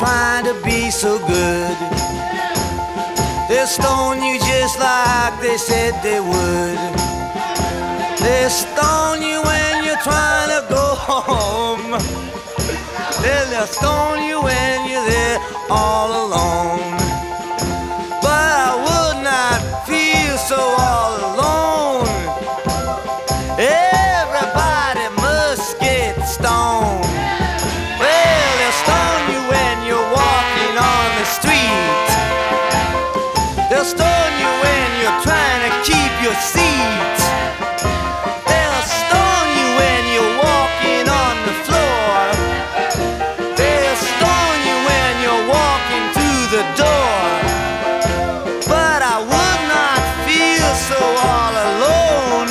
trying to be so good. They'll stone you just like they said they would. They'll stone you when you're trying to go home. They'll stone you when you're there all alone. But I would not feel so all alone. Everybody must get stoned. Well, they'll stone you when you're walking on the street. They'll stone you when you're trying to keep your seat. They'll stone you when you're walking on the floor. They'll stone you when you're walking through the door. But I would not feel so all alone.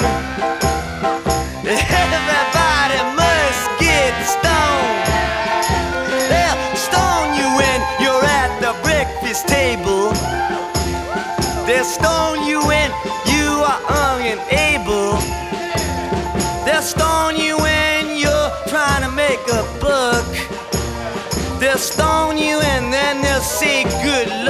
Everybody must get stoned. They'll stone you when you're at the breakfast table. They'll stone you when you are unable. They'll stone you when you're trying to make a buck. They'll stone you and then they'll say good luck.